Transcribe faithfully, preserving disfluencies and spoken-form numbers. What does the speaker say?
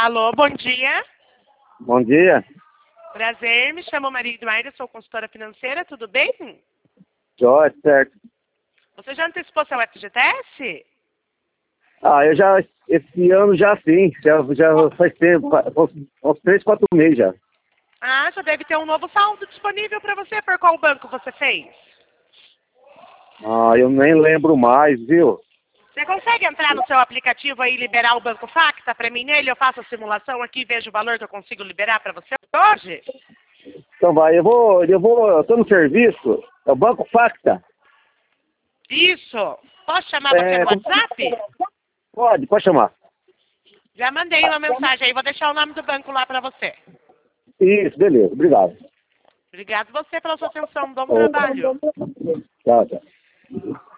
Alô, bom dia. Bom dia. Prazer, me chamo Maria Eduarda, sou consultora financeira, tudo bem? Joia, certo. Você já antecipou seu F G T S? Ah, eu já, esse ano já sim, já, já faz tempo, uns três, quatro meses já. Ah, já deve ter um novo saldo disponível para você. Por qual banco você fez? Ah, eu nem lembro mais, viu? Você consegue entrar no seu aplicativo aí e liberar o Banco Facta para mim nele? Eu faço a simulação aqui e vejo o valor que eu consigo liberar para você hoje? Então vai, eu vou, eu vou, eu tô no serviço, é o Banco Facta. Isso. Posso chamar você É, no WhatsApp? Pode, pode chamar. Já mandei uma mensagem aí, vou deixar o nome do banco lá para você. Isso, beleza, obrigado. Obrigado você pela sua atenção, bom trabalho. Tchau, tchau.